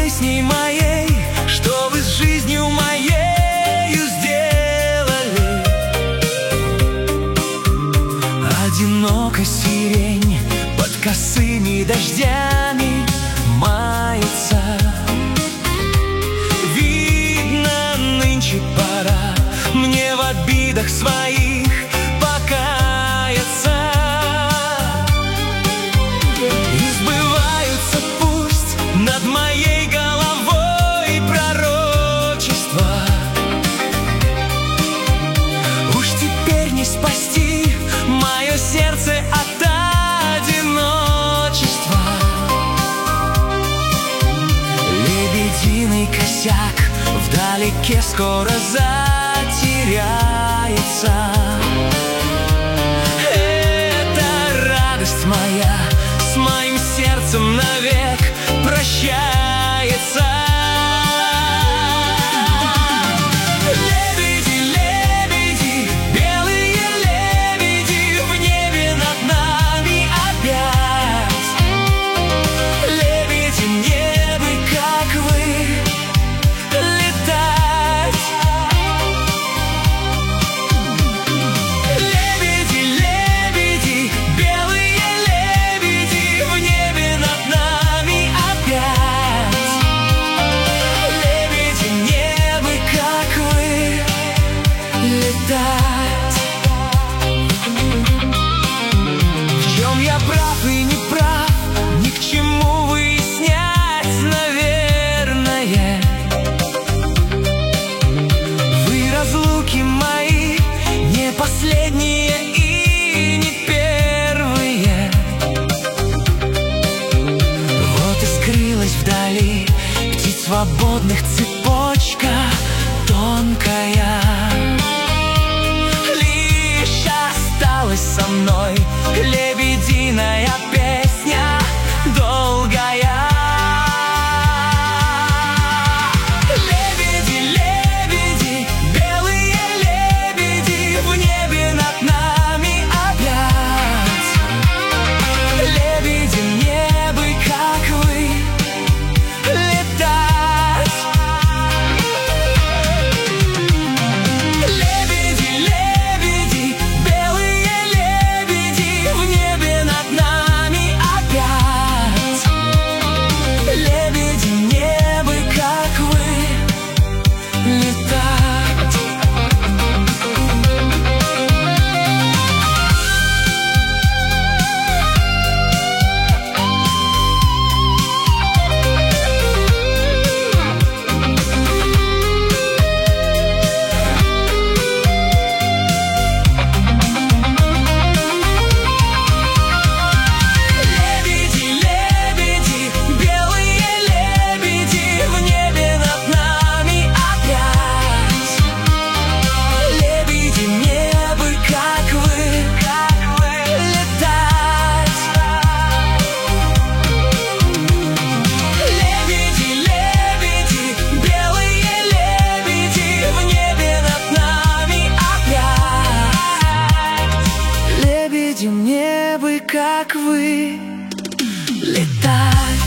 песней моей, что вы с жизнью моею сделали. Одинокая сирень под косыми дождями мается. Видно, нынче пора мне в обидах своих покаяться. И сбываются пусть над моей головой пророчества. Уж теперь не спасти мое сердце от одиночества. Лебединый косяк вдалеке скоро затеряется. Это радость моя с моим сердцем навек прощается. Лебеди, лебеди, белые лебеди, в небе над нами опять. Лебеди, мне бы, как вы, летать. Лебеди, лебеди, белые лебеди, в небе над нами опять. Лебеди, мне бы, как вы, летать. В чем я прав и не прав, ни к чему выяснять, наверное. Вы разлуки мои не последние и не первые. Вот и скрылась вдали птиц свободных цепочка тонкая. Лишь осталась со мной лебединая песня долгая. Лебеди, лебеди, белые лебеди, в небе над нами опять. Лебеди, мне бы, как вы, летать. Лебеди, лебеди, белые лебеди, в небе над нами опять. Лебеди, мне бы, как вы, летать. Лебеди, лебеди, белые лебеди, в небе над нами опять. Лебеди, мне бы, как вы, летать. Лебеди, лебеди, белые лебеди, в небе над нами опять. Лебеди, мне бы, как вы, летать.